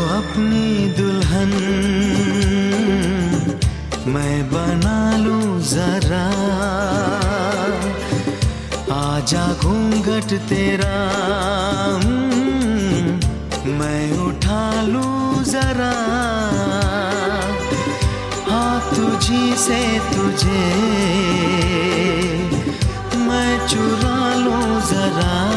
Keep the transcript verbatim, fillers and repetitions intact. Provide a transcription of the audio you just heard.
अपनी दुल्हन मैं बना लूं जरा, आजा घूंघट तेरा मैं उठा लूं जरा, हाँ तुझी से तुझे मैं चुरा लूं जरा।